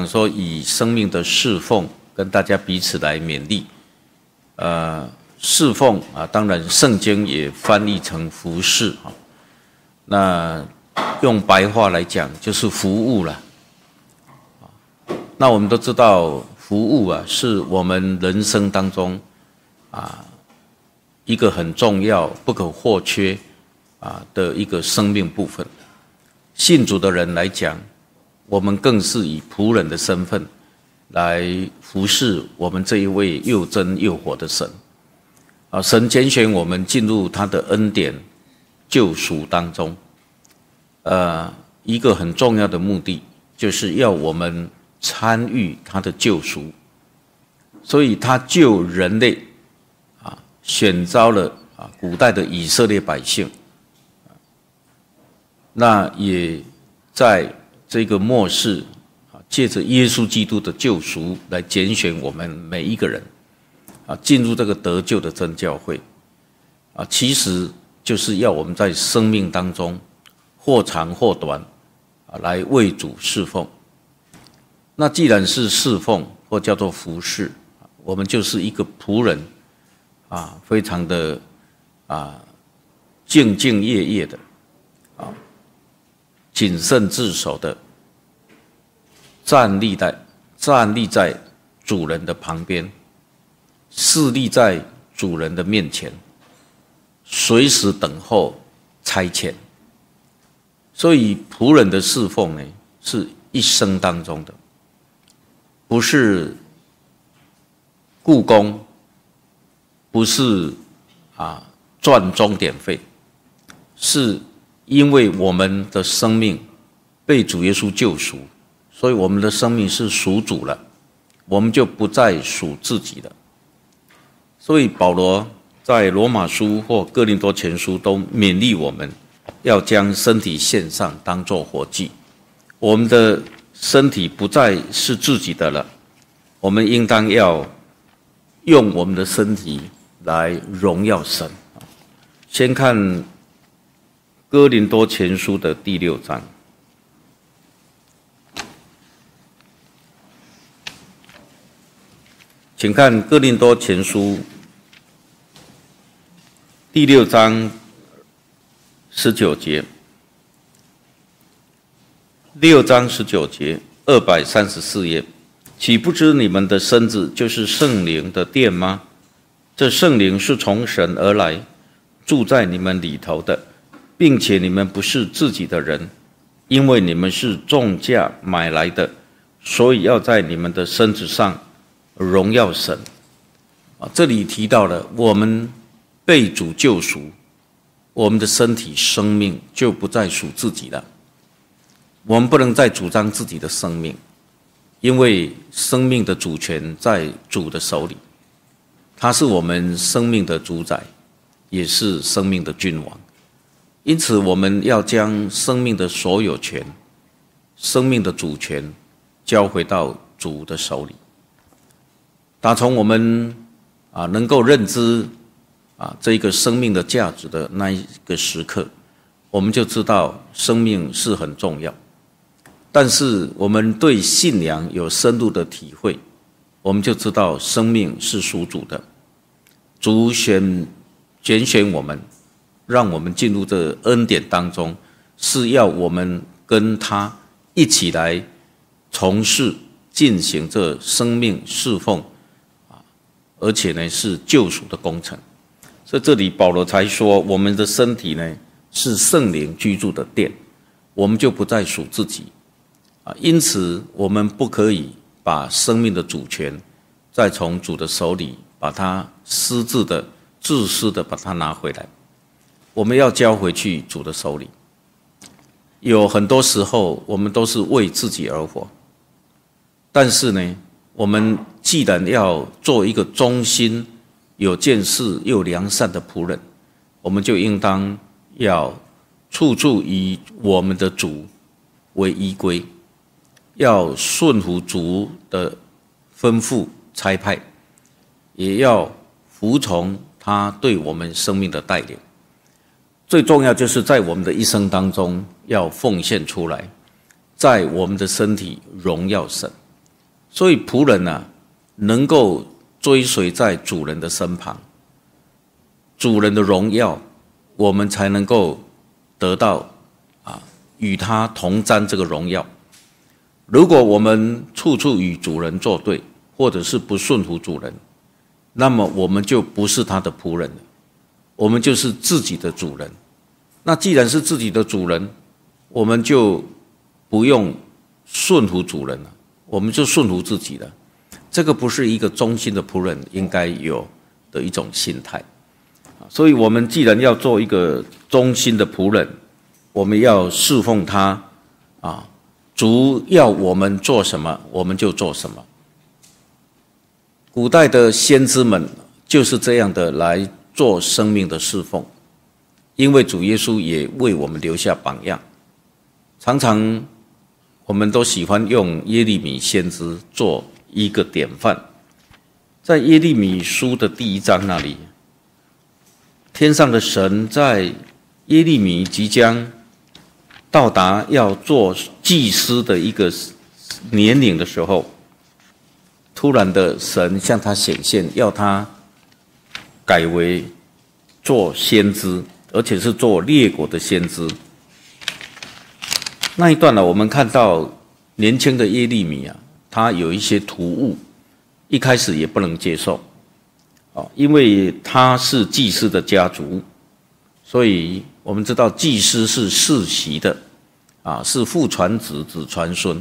想说以生命的侍奉跟大家彼此来勉励。侍奉啊，当然圣经也翻译成服侍啊。那用白话来讲就是服务了。那我们都知道服务啊是我们人生当中一个很重要不可或缺的一个生命部分。信主的人来讲，我们更是以仆人的身份来服侍我们这一位又真又活的神。神拣选我们进入他的恩典救赎当中，一个很重要的目的就是要我们参与他的救赎。所以他救人类选召了古代的以色列百姓，那也在这个末世借着耶稣基督的救赎来拣选我们每一个人进入这个得救的真教会其实就是要我们在生命当中或长或短来为主侍奉。那既然是侍奉或叫做服侍，我们就是一个仆人非常的兢兢业业的谨慎自守的站立在主人的旁边，侍立在主人的面前，随时等候差遣。所以仆人的侍奉呢，是一生当中的，不是雇工，不是赚钟点费，是因为我们的生命被主耶稣救赎，所以我们的生命是属主了，我们就不再属自己了。所以保罗在罗马书或哥林多前书都勉励我们要将身体献上当作活祭。我们的身体不再是自己的了，我们应当要用我们的身体来荣耀神。先看哥林多前书的第6章。请看哥林多前书第6章19节，6章19节，234页。岂不知你们的身子就是圣灵的殿吗？这圣灵是从神而来，住在你们里头的，并且你们不是自己的人，因为你们是重价买来的，所以要在你们的身子上荣耀神。这里提到了我们被主救赎，我们的身体生命就不再属自己了。我们不能再主张自己的生命，因为生命的主权在主的手里，他是我们生命的主宰，也是生命的君王。因此我们要将生命的所有权、生命的主权交回到主的手里。打从我们能够认知这个生命的价值的那一个时刻，我们就知道生命是很重要。但是我们对信仰有深入的体会，我们就知道生命是属主的。主拣选我们，让我们进入这恩典当中，是要我们跟他一起来从事进行这生命侍奉而且呢是救赎的工程。所以这里保罗才说，我们的身体呢是圣灵居住的殿，我们就不再属自己因此我们不可以把生命的主权再从主的手里把它私自的自私的把它拿回来，我们要交回去主的手里。有很多时候我们都是为自己而活，但是呢我们既然要做一个忠心有见识又良善的仆人，我们就应当要处处以我们的主为依归，要顺服主的吩咐差派，也要服从他对我们生命的带领。最重要就是在我们的一生当中要奉献出来，在我们的身体荣耀神。 所以仆人啊，能够追随在主人的身旁，主人的荣耀，我们才能够得到与他同沾这个荣耀。如果我们处处与主人作对，或者是不顺服主人，那么我们就不是他的仆人了，我们就是自己的主人。那既然是自己的主人，我们就不用顺服主人了，我们就顺服自己了。这个不是一个忠心的仆人应该有的一种心态。所以我们既然要做一个忠心的仆人，我们要侍奉他主要我们做什么，我们就做什么。古代的先知们就是这样的来做生命的侍奉，因为主耶稣也为我们留下榜样。常常我们都喜欢用耶利米先知做一个典范。在耶利米书的第1章那里，天上的神在耶利米即将到达要做祭司的一个年龄的时候，突然的神向他显现，要他改为做先知，而且是做列国的先知。那一段呢，我们看到年轻的耶利米他有一些突兀，一开始也不能接受，因为他是祭司的家族，所以我们知道祭司是世袭的，是父传子，子传孙。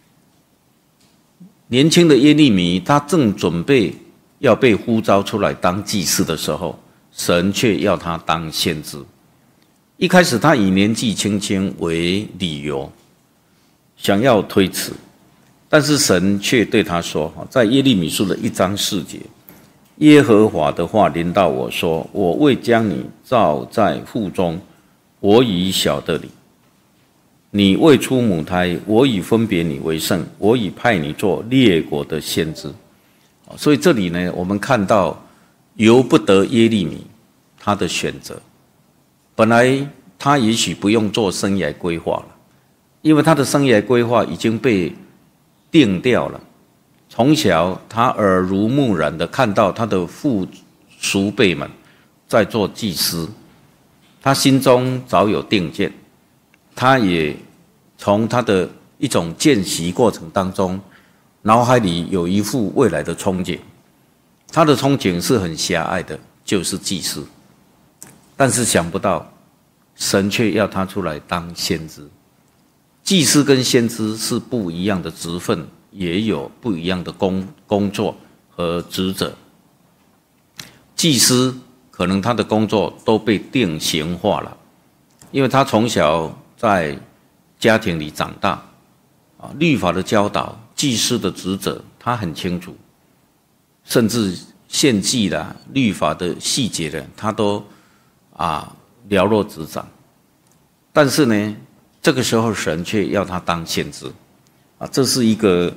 年轻的耶利米他正准备要被呼召出来当祭司的时候，神却要他当先知。一开始他以年纪轻轻为理由，想要推辞，但是神却对他说，在耶利米书的1章4节，耶和华的话临到我说，我未将你造在腹中，我已晓得你。你未出母胎，我已分别你为圣，我已派你做列国的先知。所以这里呢，我们看到由不得耶利米他的选择。本来他也许不用做生涯规划了，因为他的生涯规划已经被定掉了。从小他耳濡目染的看到他的父叔辈们在做祭司，他心中早有定见。他也从他的一种见习过程当中，脑海里有一幅未来的憧憬。他的憧憬是很狭隘的，就是祭司。但是想不到，神却要他出来当先知。祭司跟先知是不一样的职分，也有不一样的工作和职责。祭司可能他的工作都被定型化了，因为他从小在家庭里长大，律法的教导、祭司的职责他很清楚，甚至献祭的律法的细节的他都了若指掌。但是呢，这个时候神却要他当先知，这是一个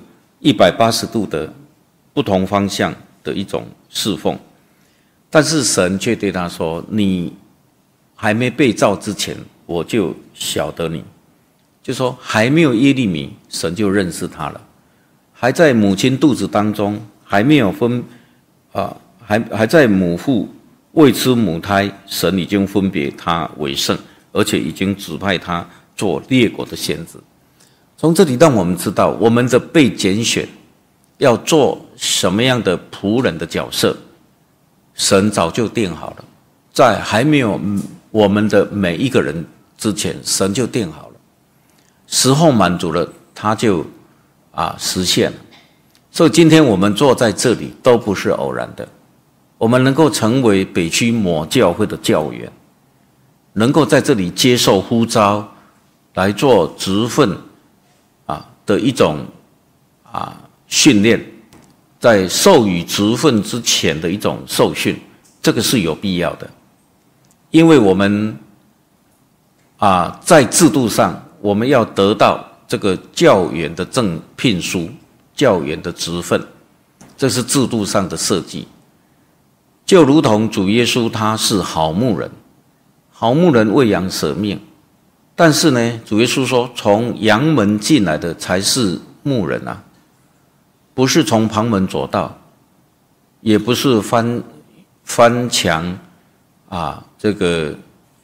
180度的不同方向的一种侍奉。但是神却对他说，你还没被造之前，我就晓得你。就说还没有耶利米，神就认识他了。还在母亲肚子当中，还没有还在母腹未出母胎，神已经分别他为圣，而且已经指派他做列国的先知。从这里让我们知道，我们的被拣选要做什么样的仆人的角色，神早就定好了，在还没有我们的每一个人之前，神就定好了。时候满足了，他就实现了。所以今天我们坐在这里都不是偶然的。我们能够成为北区某教会的教员，能够在这里接受呼召来做职分的一种训练，在授予职分之前的一种受训，这个是有必要的。因为我们在制度上，我们要得到这个教员的正聘书、教员的职分，这是制度上的设计。就如同主耶稣他是好牧人，好牧人为羊舍命，但是呢，主耶稣说，从羊门进来的才是牧人不是从旁门左道，也不是翻墙啊，这个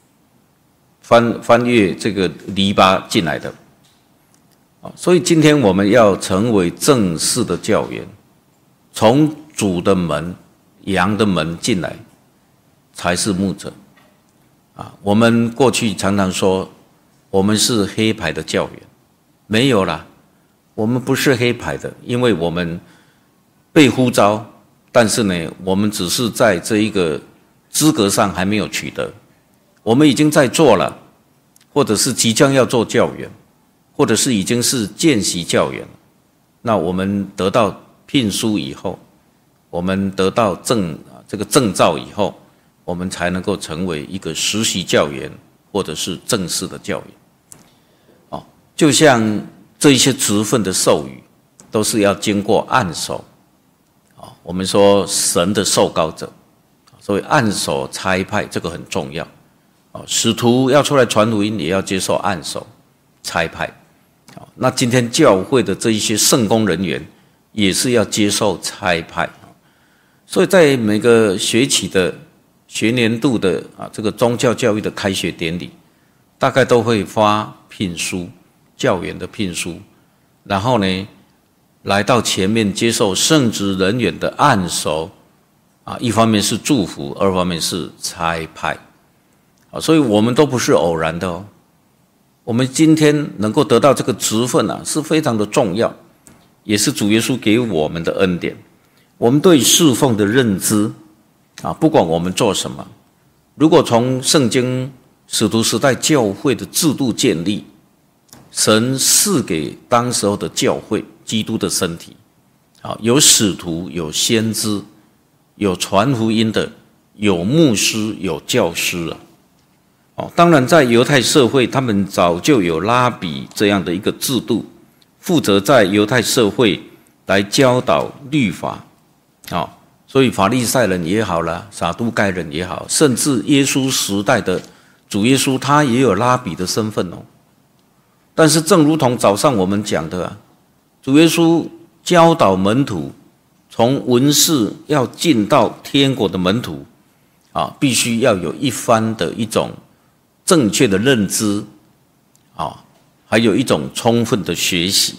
翻越这个篱笆进来的。所以今天我们要成为正式的教员，从主的门、羊的门进来，才是牧者。我们过去常常说，我们是黑牌的教员，没有啦，我们不是黑牌的，因为我们被呼召，但是呢，我们只是在这一个资格上还没有取得，我们已经在做了，或者是即将要做教员，或者是已经是见习教员。那我们得到聘书以后，我们得到这个证照以后，我们才能够成为一个实习教员，或者是正式的教员。就像这一些职分的授予，都是要经过按手。我们说神的受膏者，所以按手差派这个很重要。使徒要出来传福音，也要接受按手差派。那今天教会的这一些圣工人员，也是要接受差派。所以在每个学期的学年度的这个宗教教育的开学典礼，大概都会发聘书，教员的聘书，然后呢，来到前面接受圣职人员的按手，一方面是祝福，二方面是差派。所以我们都不是偶然的哦。我们今天能够得到这个职分是非常的重要，也是主耶稣给我们的恩典。我们对侍奉的认知不管我们做什么，如果从圣经使徒时代教会的制度建立，神赐给当时候的教会基督的身体，有使徒，有先知，有传福音的，有牧师，有教师当然在犹太社会，他们早就有拉比这样的一个制度，负责在犹太社会来教导律法。所以法利赛人也好啦，撒都该人也好，甚至耶稣时代的主耶稣，他也有拉比的身份但是正如同早上我们讲的主耶稣教导门徒，从文士要进到天国的门徒必须要有一番的一种正确的认知还有一种充分的学习。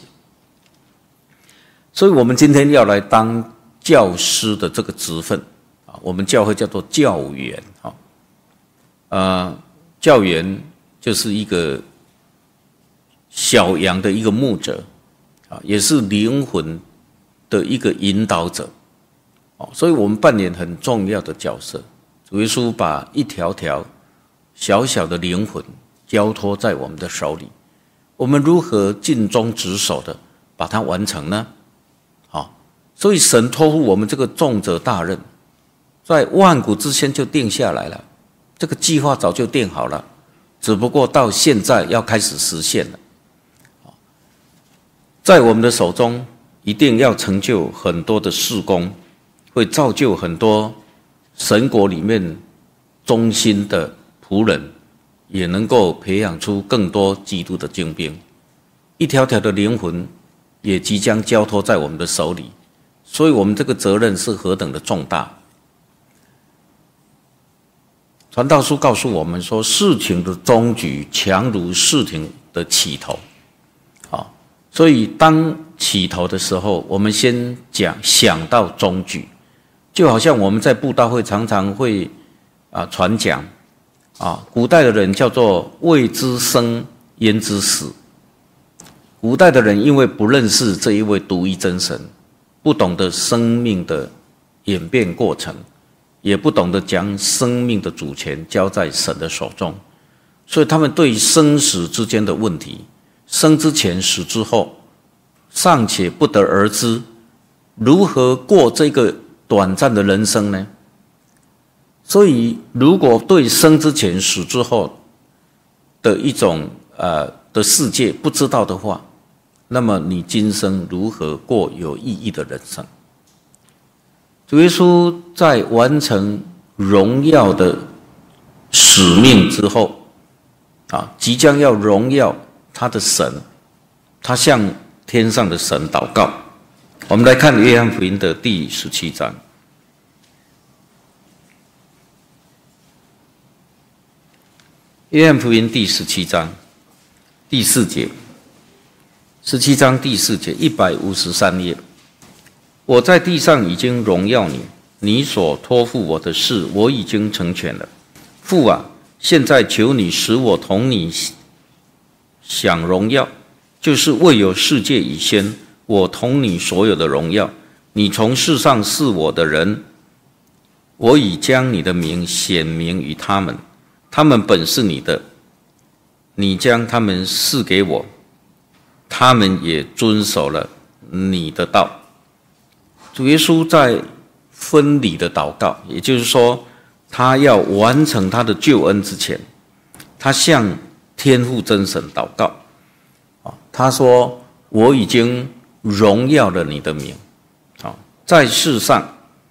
所以我们今天要来当教师的这个职分我们教会叫做教员教员就是一个小羊的一个牧者也是灵魂的一个引导者所以我们扮演很重要的角色。主耶稣把一条条小小的灵魂交托在我们的手里，我们如何尽忠职守的把它完成呢？所以神托付我们这个重责大任，在万古之前就定下来了，这个计划早就定好了，只不过到现在要开始实现了。在我们的手中一定要成就很多的事工，会造就很多神国里面忠心的仆人，也能够培养出更多基督的精兵。一条条的灵魂也即将交托在我们的手里，所以我们这个责任是何等的重大。传道书告诉我们说，事情的终局强如事情的起头。所以当起头的时候，我们先想到终局，就好像我们在布道会常常会传讲古代的人叫做未知生焉知死。古代的人因为不认识这一位独一真神，不懂得生命的演变过程，也不懂得将生命的主权交在神的手中，所以他们对生死之间的问题，生之前死之后尚且不得而知，如何过这个短暂的人生呢？所以如果对生之前死之后的一种的世界不知道的话，那么你今生如何过有意义的人生？主耶稣在完成荣耀的使命之后即将要荣耀他的神，他向天上的神祷告， 我们来看约翰福音的第17章。约翰福音第17章第4节，17章第4节，153页。我在地上已经荣耀你，你所托付我的事，我已经成全了。父啊，现在求你使我同你享荣耀，就是未有世界以先，我同你所有的荣耀。你从世上赐我的人，我已将你的名显明于他们，他们本是你的，你将他们赐给我，他们也遵守了你的道。主耶稣在分离的祷告，也就是说，他要完成他的救恩之前，他向天父真神祷告。他说：“我已经荣耀了你的名，在世上，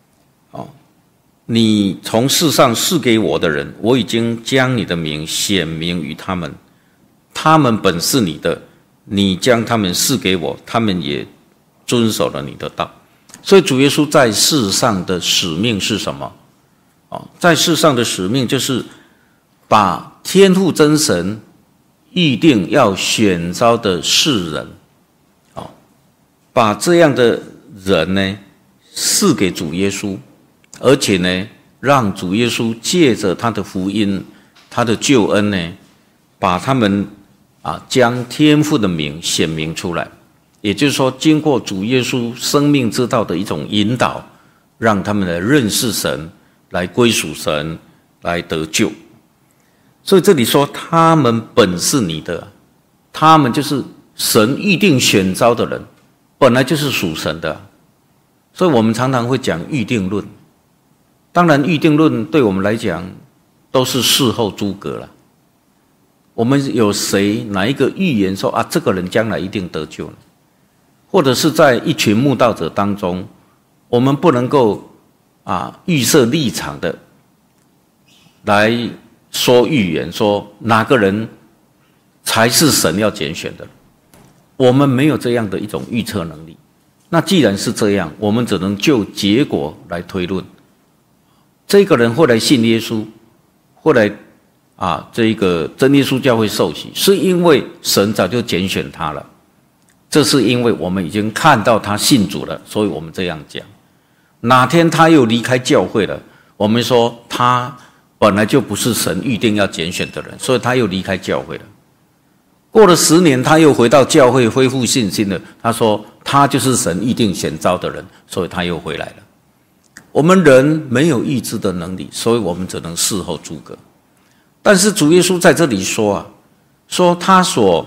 你从世上赐给我的人，我已经将你的名显明于他们，他们本是你的，你将他们赐给我，他们也遵守了你的道。”所以主耶稣在世上的使命是什么？在世上的使命就是把天父真神预定要选召的世人，把这样的人呢赐给主耶稣，而且呢让主耶稣借着他的福音、他的救恩呢，把他们将天父的名显明出来。也就是说，经过主耶稣生命之道的一种引导，让他们来认识神，来归属神，来得救。所以这里说他们本是你的，他们就是神预定选召的人，本来就是属神的。所以我们常常会讲预定论，当然预定论对我们来讲都是事后诸葛了。我们有谁哪一个预言说这个人将来一定得救呢？或者是在一群慕道者当中，我们不能够预设立场的来说预言，说哪个人才是神要拣选的。我们没有这样的一种预测能力。那既然是这样，我们只能就结果来推论。这个人后来信耶稣，后来这个真耶稣教会受洗，是因为神早就拣选他了。这是因为我们已经看到他信主了，所以我们这样讲。哪天他又离开教会了，我们说他本来就不是神预定要拣选的人，所以他又离开教会了。过了10年，他又回到教会恢复信心了，他说他就是神预定选召的人，所以他又回来了。我们人没有预知的能力，所以我们只能事后诸葛。但是主耶稣在这里说说他所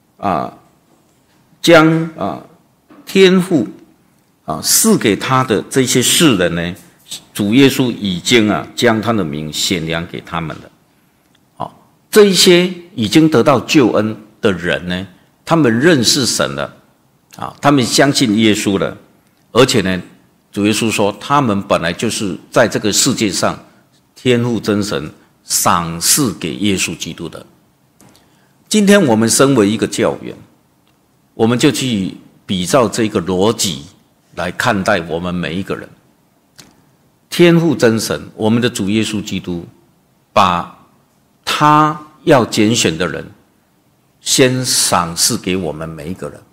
将天父赐给他的这些世人呢，主耶稣已经将他的名显扬给他们了。这一些已经得到救恩的人呢，他们认识神了，他们相信耶稣了，而且呢，主耶稣说他们本来就是在这个世界上天父真神赏赐给耶稣基督的。今天我们身为一个教员，我们就去比照这个逻辑来看待我们每一个人。天父真神，我们的主耶稣基督，把他要拣选的人先赏赐给我们每一个人。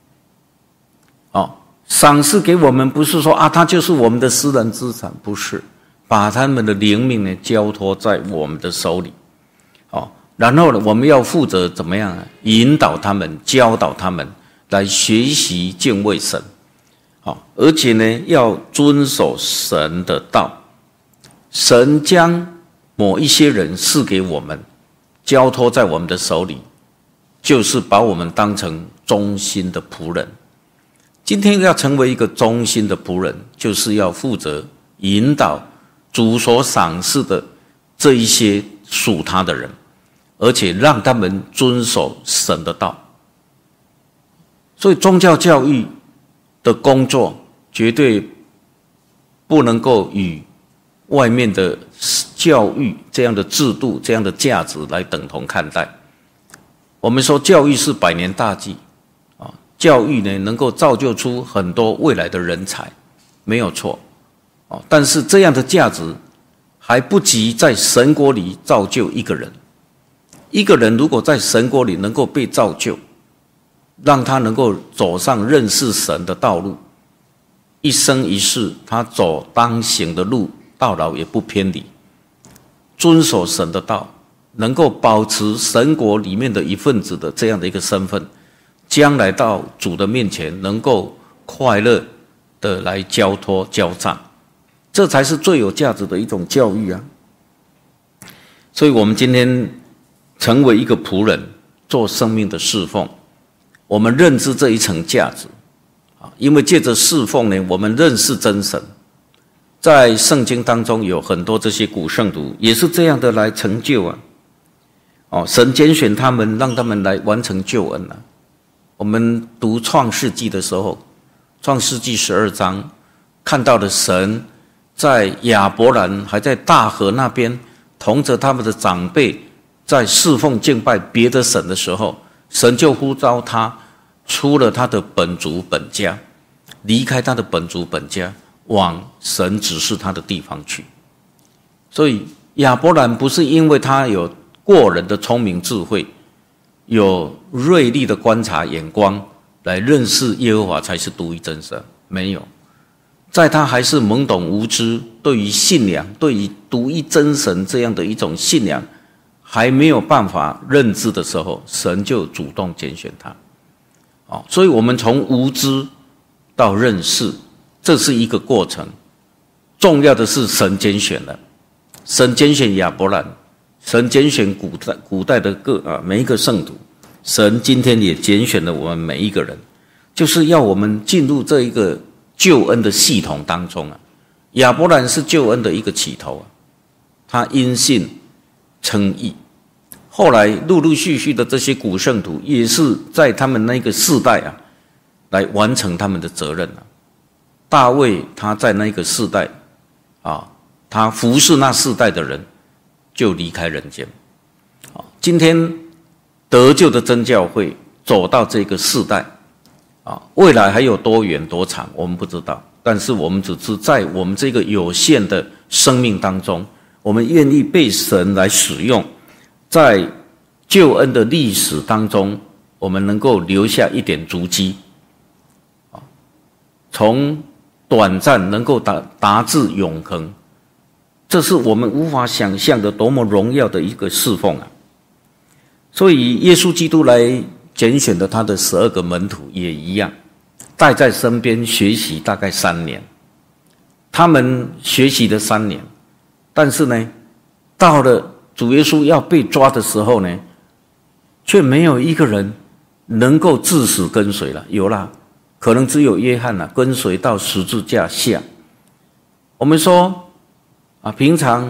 赏赐给我们不是说他就是我们的私人资产，不是，把他们的灵命呢交托在我们的手里。然后呢，我们要负责怎么样引导他们、教导他们来学习敬畏神，而且呢，要遵守神的道。神将某一些人赐给我们，交托在我们的手里，就是把我们当成忠心的仆人。今天要成为一个忠心的仆人，就是要负责引导主所赏赐的这一些属他的人，而且让他们遵守神的道。所以宗教教育的工作绝对不能够与外面的教育这样的制度、这样的价值来等同看待。我们说教育是100年大计， 教育呢能够造就出很多未来的人才，没有错。但是这样的价值还不及在神国里造就一个人。一个人如果在神国里能够被造就，让他能够走上认识神的道路，一生一世他走当行的路，到老也不偏离，遵守神的道，能够保持神国里面的一份子的这样的一个身份，将来到主的面前能够快乐的来交托交账，这才是最有价值的一种教育啊！所以我们今天成为一个仆人，做生命的侍奉，我们认知这一层价值，因为借着侍奉呢，我们认识真神。在圣经当中有很多这些古圣徒也是这样的来成就啊！神拣选他们，让他们来完成救恩啊！我们读创世纪的时候，创世纪12章看到的神在亚伯兰还在大河那边同着他们的长辈在侍奉敬拜别的神的时候，神就呼召他出了他的本族本家，离开他的本族本家，往神指示他的地方去。所以亚伯兰不是因为他有过人的聪明智慧，有锐利的观察眼光来认识耶和华才是独一真神，没有。在他还是懵懂无知，对于信仰，对于独一真神这样的一种信仰还没有办法认知的时候，神就主动拣选他。所以我们从无知到认识，这是一个过程。重要的是神拣选了，神拣选亚伯兰，神拣选古代的每一个圣徒，神今天也拣选了我们每一个人，就是要我们进入这一个救恩的系统当中啊。亚伯兰是救恩的一个起头啊，他因信称义，后来陆陆续续的这些古圣徒也是在他们那个世代啊，来完成他们的责任啊。大卫他在那个世代啊，他服侍那世代的人，就离开人间。今天得救的真教会走到这个世代未来还有多远多长我们不知道，但是我们只知在我们这个有限的生命当中，我们愿意被神来使用，在救恩的历史当中，我们能够留下一点足迹，从短暂能够达至永恒，这是我们无法想象的多么荣耀的一个侍奉啊！所以耶稣基督来拣选的他的12个门徒也一样，带在身边学习大概3年。他们学习了3年，但是呢，到了主耶稣要被抓的时候呢，却没有一个人能够至死跟随了。有啦，可能只有约翰跟随到十字架下。我们说平常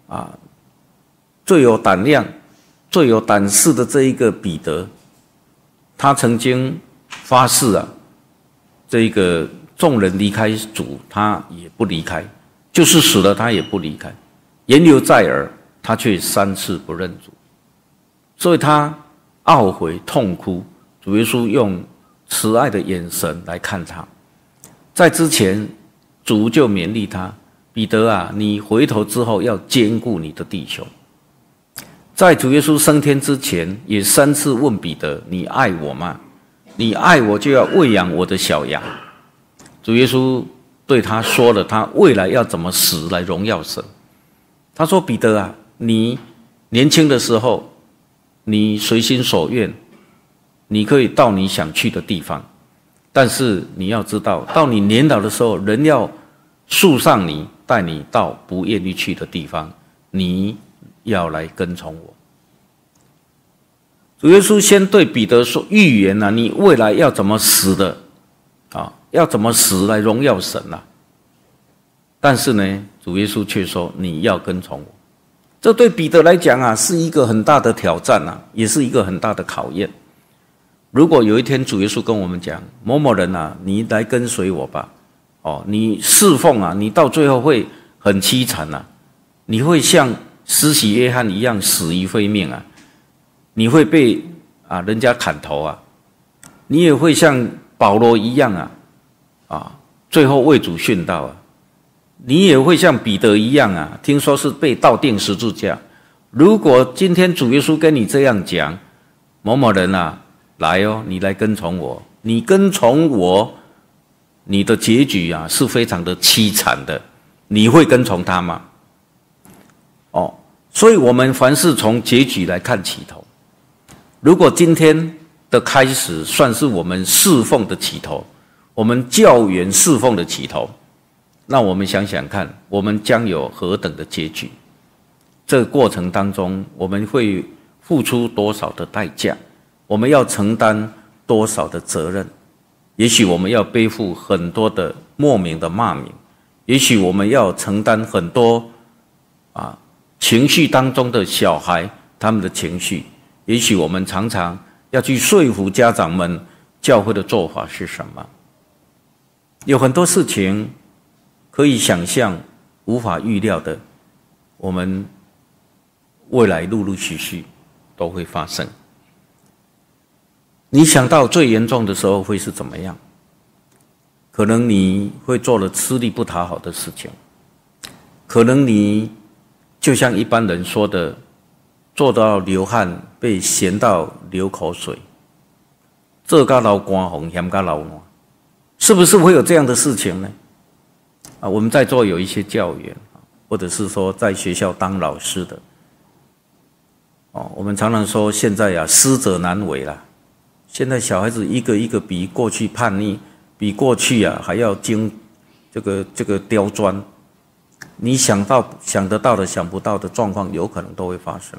最有胆量、最有胆识的这一个彼得，他曾经发誓这个众人离开主，他也不离开，就是死了他也不离开。言犹在耳，他却3次不认主，所以他懊悔痛哭。主耶稣用慈爱的眼神来看他。在之前，主就勉励他：彼得你回头之后要兼顾你的弟兄。在主耶稣升天之前，也3次问彼得：你爱我吗？你爱我就要喂养我的小羊。主耶稣对他说了他未来要怎么死来荣耀神。他说：彼得你年轻的时候，你随心所愿，你可以到你想去的地方，但是你要知道，到你年老的时候，人要束上你，带你到不愿意去的地方，你要来跟从我。主耶稣先对彼得说预言你未来要怎么死的要怎么死来荣耀神但是呢，主耶稣却说你要跟从我。这对彼得来讲是一个很大的挑战也是一个很大的考验。如果有一天主耶稣跟我们讲：某某人你来跟随我吧，你侍奉你到最后会很凄惨你会像施洗约翰一样死于非命你会被人家砍头你也会像保罗一样最后为主殉道啊。你也会像彼得一样听说是被倒钉十字架。如果今天主耶稣跟你这样讲，某某人来哦，你来跟从我，你跟从我，你的结局是非常的凄惨的，你会跟从他吗？所以我们凡事从结局来看起头。如果今天的开始算是我们侍奉的起头，我们教员侍奉的起头，那我们想想看，我们将有何等的结局？这个过程当中，我们会付出多少的代价？我们要承担多少的责任？也许我们要背负很多的莫名的骂名，也许我们要承担很多情绪当中的小孩他们的情绪，也许我们常常要去说服家长们教会的做法是什么。有很多事情可以想象无法预料的，我们未来陆陆续续都会发生。你想到最严重的时候会是怎么样？可能你会做了吃力不讨好的事情，可能你就像一般人说的，做到流汗，被咸到流口水，做到流汗红，嫌到流汗，是不是会有这样的事情呢？我们在座有一些教员，或者是说在学校当老师的，我们常常说现在师者难为啦。现在小孩子一个一个比过去叛逆，比过去还要精这个刁钻。你想得到的想不到的状况有可能都会发生。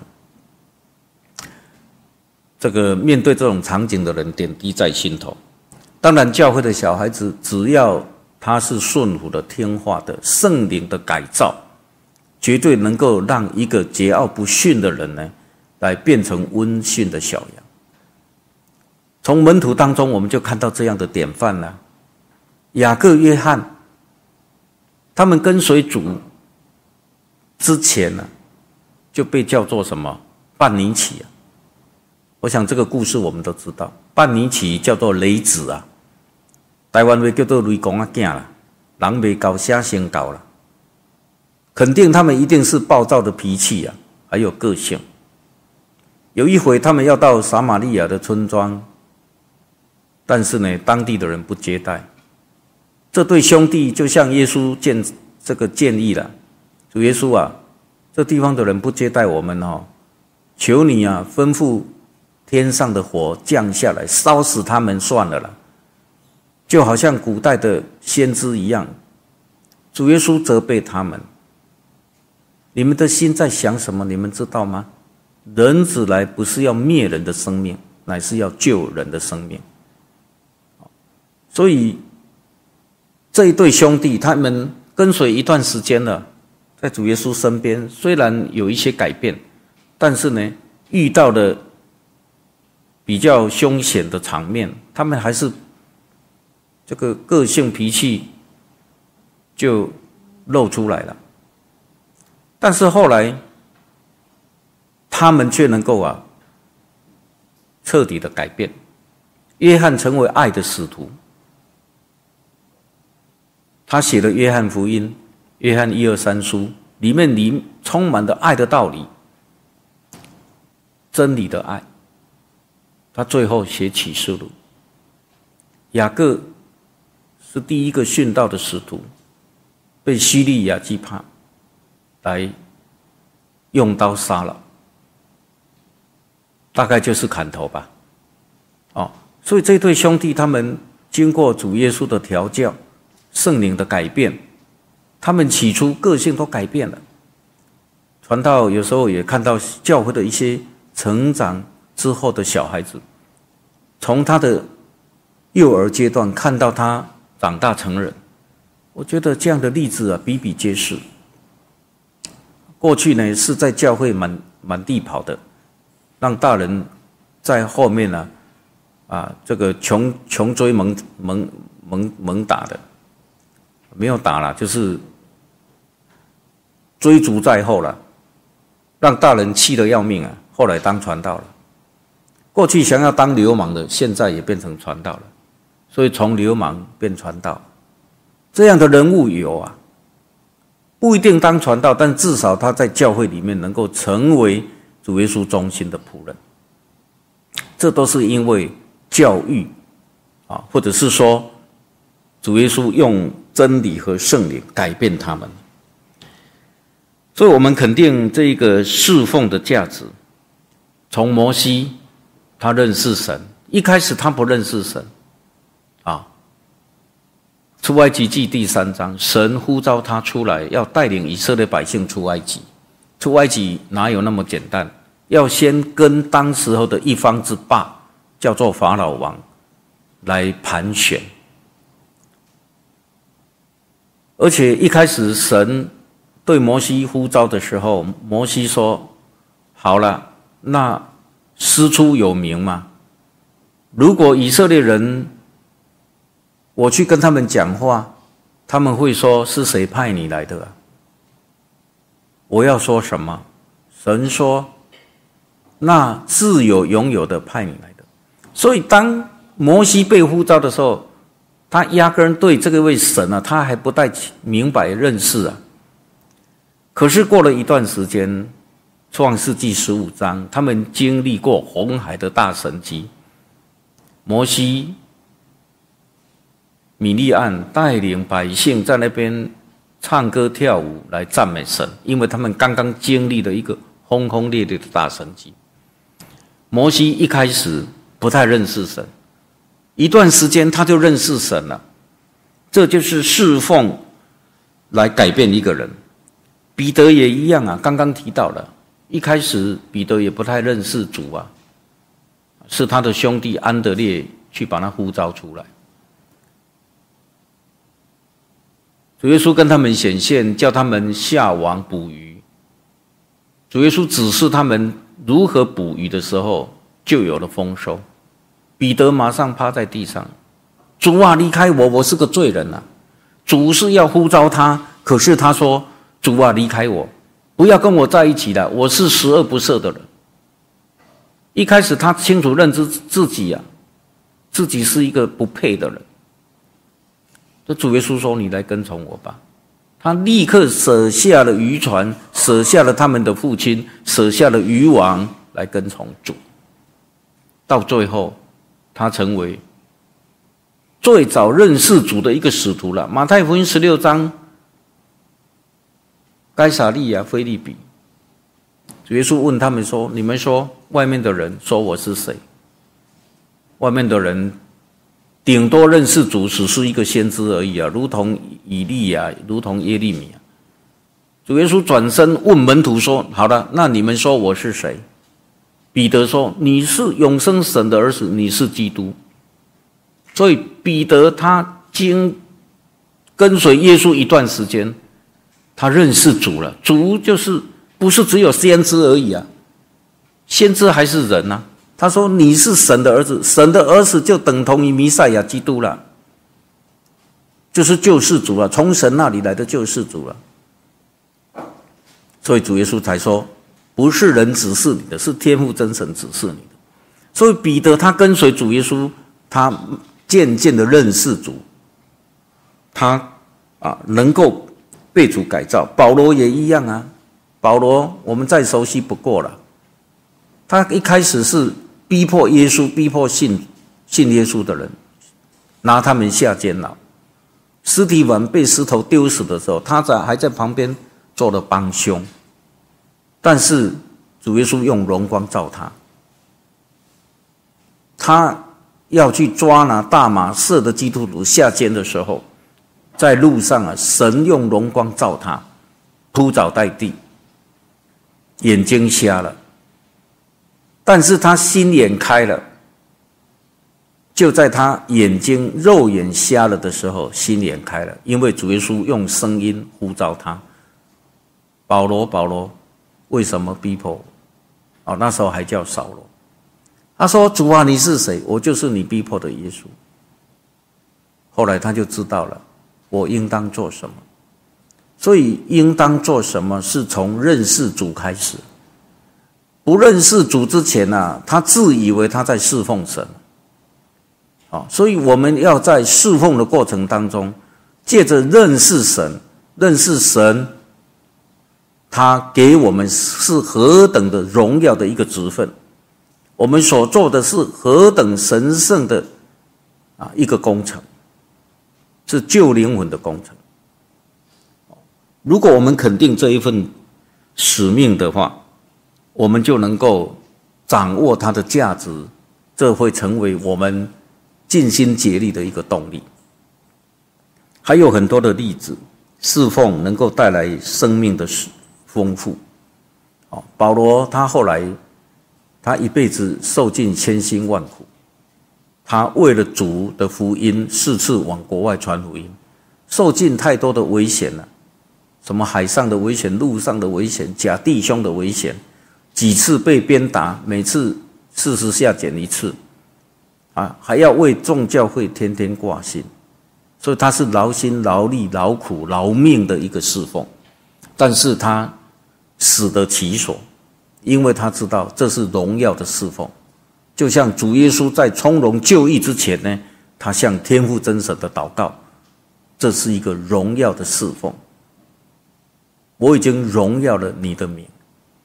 这个面对这种场景的人点滴在心头。当然教会的小孩子只要他是顺服的听话的，圣灵的改造绝对能够让一个桀骜不驯的人呢来变成温驯的小羊。从门徒当中我们就看到这样的典范了。雅各、约翰他们跟随主之前就被叫做什么？半尼奇我想这个故事我们都知道，半尼奇叫做雷子台湾话叫做雷公仔啦，人未高写先高啦。肯定他们一定是暴躁的脾气还有个性。有一回他们要到撒玛利亚的村庄，但是呢，当地的人不接待。这对兄弟就向耶稣建议了，主耶稣这地方的人不接待我们求你吩咐天上的火降下来，烧死他们算了啦。就好像古代的先知一样，主耶稣责备他们：你们的心在想什么？你们知道吗？人子来不是要灭人的生命，乃是要救人的生命。所以这一对兄弟他们跟随一段时间了，在主耶稣身边，虽然有一些改变，但是呢，遇到了比较凶险的场面，他们还是这个个性脾气就露出来了。但是后来他们却能够彻底的改变。约翰成为爱的使徒，他写了约翰福音、约翰1、2、3书，里面充满了爱的道理，真理的爱。他最后写启示录。雅各是第一个殉道的使徒，被西利亚基帕来用刀杀了，大概就是砍头吧。所以这对兄弟他们经过主耶稣的调教，圣灵的改变，他们起初个性都改变了。传道有时候也看到教会的一些成长之后的小孩子，从他的幼儿阶段看到他长大成人，我觉得这样的例子比比皆是。过去呢是在教会满地跑的，让大人在后面这个穷追猛打的，没有打了，就是追逐在后了，让大人气得要命后来当传道了。 过去想要当流氓的，现在也变成传道了，所以从流氓变传道，这样的人物有啊，不一定当传道，但至少他在教会里面能够成为主耶稣忠心的仆人，这都是因为教育啊，或者是说主耶稣用真理和圣灵改变他们。所以我们肯定这个侍奉的价值。从摩西他认识神，一开始他不认识神啊。出埃及记第3章，神呼召他出来，要带领以色列百姓出埃及。出埃及哪有那么简单？要先跟当时候的一方之霸，叫做法老王来盘旋。而且一开始神对摩西呼召的时候，摩西说：“好了，那师出有名吗？如果以色列人，我去跟他们讲话，他们会说是谁派你来的啊？我要说什么？”神说：“那自有永有的派你来的。”所以当摩西被呼召的时候，他压根对这位神啊，他还不太明白认识啊。可是过了一段时间，创世纪15章，他们经历过红海的大神迹，摩西、米利暗带领百姓在那边唱歌跳舞来赞美神，因为他们刚刚经历了一个轰轰烈烈的大神迹。摩西一开始不太认识神，一段时间他就认识神了。这就是侍奉来改变一个人。彼得也一样啊，刚刚提到了，一开始彼得也不太认识主啊，是他的兄弟安德烈去把他呼召出来。主耶稣跟他们显现，叫他们下网捕鱼。主耶稣指示他们如何捕鱼的时候，就有了丰收。彼得马上趴在地上，主啊，离开我，我是个罪人啊！主是要呼召他，可是他说，主啊，离开我，不要跟我在一起了，我是十恶不赦的人。一开始他清楚认知自己啊，自己是一个不配的人。这主耶稣说：“你来跟从我吧。”他立刻舍下了渔船，舍下了他们的父亲，舍下了渔网，来跟从主。到最后，他成为最早认识主的一个使徒了。马太福音16章，该撒利亚腓立比，主耶稣问他们说：“你们说外面的人说我是谁？”外面的人顶多认识主只是一个先知而已啊，如同以利亚，如同耶利米啊。主耶稣转身问门徒说：“好了，那你们说我是谁？”彼得说：“你是永生神的儿子，你是基督。”所以彼得他跟随耶稣一段时间，他认识主了。主就是不是只有先知而已啊，先知还是人啊。他说：“你是神的儿子，神的儿子就等同于弥赛亚基督了，就是救世主了，从神那里来的救世主了。”所以主耶稣才说：“不是人指示你的，是天父真神指示你的。”所以彼得他跟随主耶稣，他渐渐的认识主，他能够被主改造。保罗也一样啊，保罗我们再熟悉不过了。他一开始是逼迫耶稣，逼迫信耶稣的人，拿他们下监牢。司提反被石头丢死的时候，他还在旁边做了帮凶，但是主耶稣用荣光照他。他要去抓拿大马色的基督徒下监的时候，在路上啊，神用荣光照他，扑倒在地，眼睛瞎了。但是他心眼开了，就在他眼睛肉眼瞎了的时候，心眼开了，因为主耶稣用声音呼召他：“保罗，保罗，为什么逼迫我？”那时候还叫扫罗。他说：“主啊，你是谁？”“我就是你逼迫的耶稣。”后来他就知道了，我应当做什么。所以应当做什么是从认识主开始。 不认识主之前啊，他自以为他在侍奉神。所以我们要在侍奉的过程当中，借着认识神，他给我们是何等的荣耀的一个职分，我们所做的是何等神圣的一个工程，是救灵魂的工程。如果我们肯定这一份使命的话，我们就能够掌握它的价值，这会成为我们尽心竭力的一个动力。还有很多的例子，侍奉能够带来生命的丰富。保罗他后来他一辈子受尽千辛万苦，他为了主的福音4次往国外传福音，受尽太多的危险了，什么海上的危险、路上的危险、假弟兄的危险，几次被鞭打，每次40下减1次，还要为众教会天天挂心，所以他是劳心劳力劳苦劳命的一个侍奉，但是他死得其所，因为他知道这是荣耀的侍奉。就像主耶稣在从容就义之前呢，他向天父真神的祷告，这是一个荣耀的侍奉。我已经荣耀了你的名。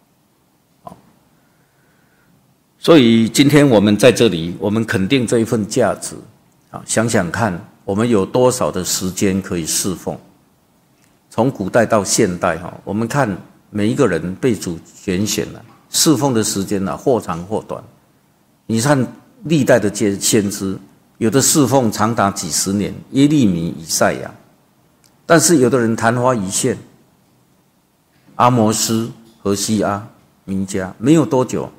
所以今天我们在这里，我们肯定这一份价值。想想看，我们有多少的时间可以侍奉？从古代到现代，我们看每一个人被主拣选了，侍奉的时间或长或短。你看历代的先知，有的侍奉长达几十年，耶利米、以赛亚，但是有的人昙花一现，阿摩斯、何西阿、弥迦，没有多久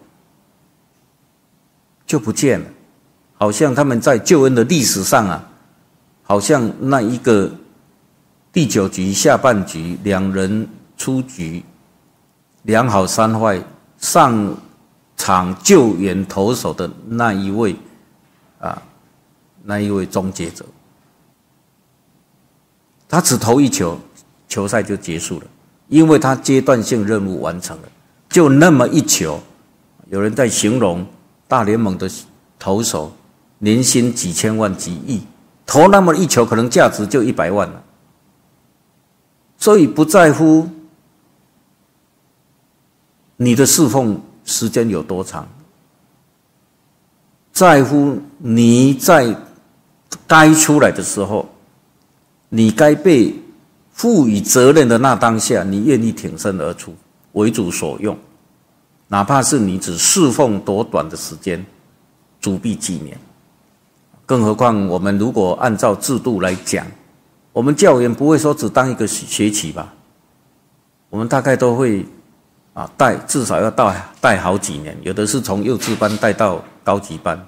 就不见了，好像他们在救恩的历史上好像那一个第9局下半局2人出局，2好3坏，上场救援投手的那一位终结者，他只投1球，球赛就结束了，因为他阶段性任务完成了，就那么1球。有人在形容大联盟的投手年薪几千万几亿，投那么1球可能价值就100万了。所以不在乎你的侍奉时间有多长，在乎你在该出来的时候，你该被赋予责任的那当下，你愿意挺身而出，为主所用，哪怕是你只侍奉多短的时间，主必纪念。更何况我们如果按照制度来讲，我们教员不会说只当一个学期吧，我们大概都会至少要带好几年，有的是从幼稚班带到高级班，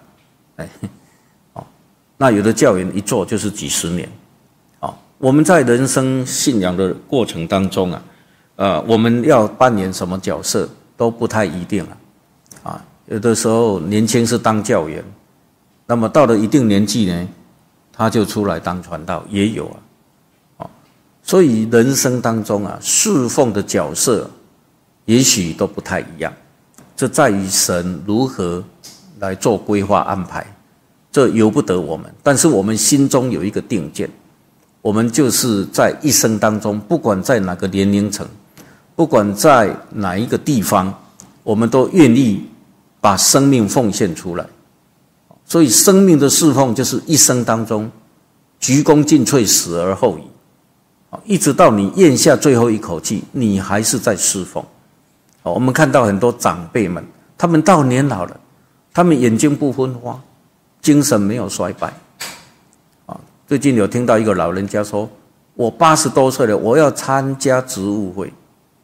那有的教员一做就是几十年。我们在人生信仰的过程当中我们要扮演什么角色都不太一定有的时候年轻是当教员，那么到了一定年纪呢，他就出来当传道，也有所以人生当中侍奉的角色也许都不太一样，这在于神如何来做规划安排，这由不得我们，但是我们心中有一个定见，我们就是在一生当中，不管在哪个年龄层，不管在哪一个地方，我们都愿意把生命奉献出来。所以生命的侍奉就是一生当中鞠躬尽瘁，死而后已，一直到你咽下最后一口气，你还是在侍奉。我们看到很多长辈们，他们到年老了，他们眼睛不昏花，精神没有衰败。最近有听到一个老人家说，我80多岁了，我要参加职务会。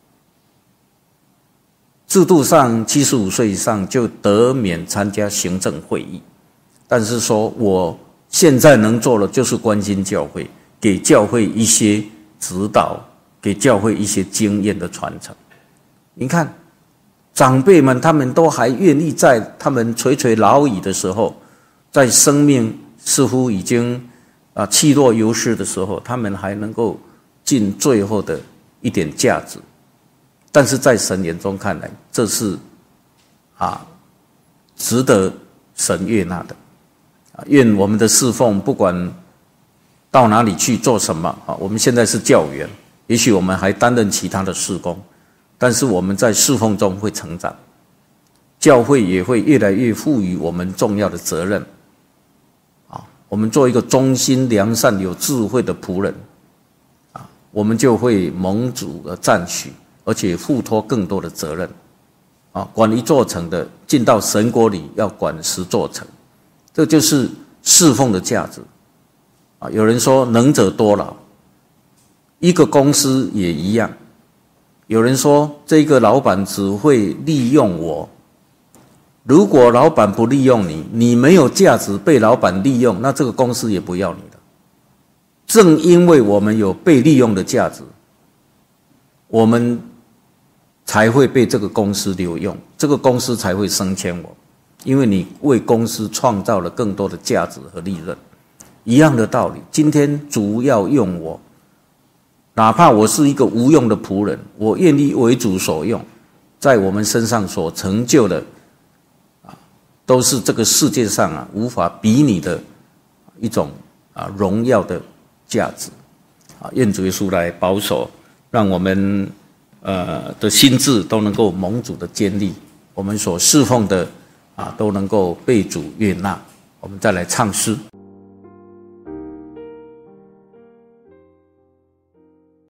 制度上75岁以上就得免参加行政会议，但是说我现在能做的就是关心教会，给教会一些指导，给教会一些经验的传承。你看长辈们，他们都还愿意在他们垂垂老矣的时候，在生命似乎已经气若游丝的时候，他们还能够尽最后的一点价值。但是在神眼中看来，这是值得神悦纳的。愿我们的侍奉不管到哪里去做什么，我们现在是教员，也许我们还担任其他的事工，但是我们在侍奉中会成长，教会也会越来越赋予我们重要的责任。我们做一个忠心良善有智慧的仆人，我们就会蒙主而赞许，而且付托更多的责任。管一座城的进到神国里要管10座城，这就是侍奉的价值。有人说能者多劳，一个公司也一样。有人说这个老板只会利用我，如果老板不利用你，你没有价值被老板利用，那这个公司也不要你了。正因为我们有被利用的价值，我们才会被这个公司留用，这个公司才会升迁我，因为你为公司创造了更多的价值和利润。一样的道理，今天主要用我，哪怕我是一个无用的仆人，我愿意为主所用，在我们身上所成就的都是这个世界上无法比拟的一种荣耀的价值。愿主耶稣来保守，让我们的心智都能够蒙主的坚立，我们所侍奉的都能够被主悦纳。我们再来唱诗。